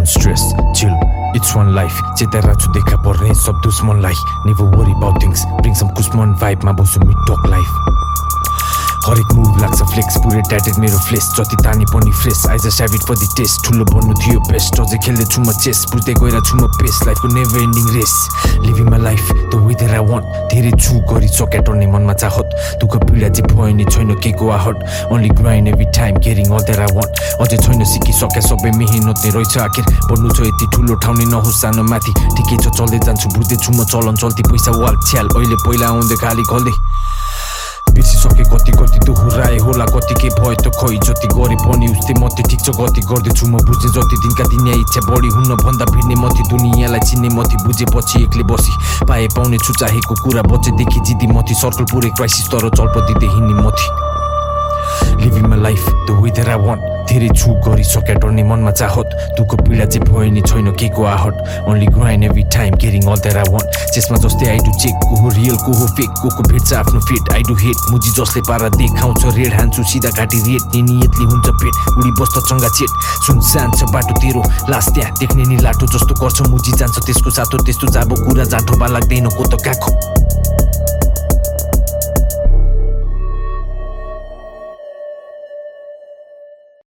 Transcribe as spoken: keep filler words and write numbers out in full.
Don't stress, chill, it's one life. Cheta rachu dekha parne sab dusmanलाई. Never worry about things, bring some kusman vibe ma bosu me talk life. हरेक मुभ लाग्छ flex पुरै tatted मेरो flesh जति तानी पनि fresh I just have it for the taste ठुलो बन्नु थियो बेस्ट अझै खेल्दै छु म चेस बुझ्दै गएर छु म पेस लाइफको never ending race living my life the way that I want धेरै छु गरी सके टर्ने मनमा चाहत दुःख पीडा चाहिँ भयो नि छैन केको आहट only grind every time getting all that I want अझै छैन सिकिसके सबै मेहनत नै रहेछ आखिर बन्नु छ यति ठुलो ठाउँ नै नहोस् सानो माथि ठिकै छ चल्दै जान्छु बुझ्दै छु म चलन चल्ती पैसा वाल छ्याल अहिले पहिला आउँदै खाली खोल्दै बिर्सिसके कति कति दोहोऱ्याए होला कति के भयो त खै जति गरे पनि उस्तै मते ठिक छ गति गर्दैछु म बुझे जति दिनका दिन इच्छा बढी हुन भन्दा भिड्ने मथि दुनियाँलाई चिन्ने मथि बुझेपछि एक्लै बसी पाए पाउने छु चाहेको कुरा बचेदेखि जिद्दी मथि सर्कल पुरै क्राइसिस तर चल्प दिँदै हिँड्ने मथि living my life the way that I want धेरै छु गरी सके टर्ने मनमा चाहत दुःख पीडा चाहिँ भयो नि छैन केको आहट only grind every time getting all that I want चेसमा जस्तै आई डु चेक को हो रियल को हो फेक को को भेट्छ आफ्नो फेट आई डु हेट मुजी जसले पारा देखाउँछ रेड हान्छु सिधा घाँटी रेट नि नियतले हुन्छ पेट उडी बस्छ चङ्गा चेट सुनसान छ बाटो तेरो लास त्यहाँ देख्ने नि लाटो जस्तो गर्छ मुजी जान्छ त्यसको साथो त्यस्तो जाबो कुरा जाँठो बा लाग्दैन को त काखो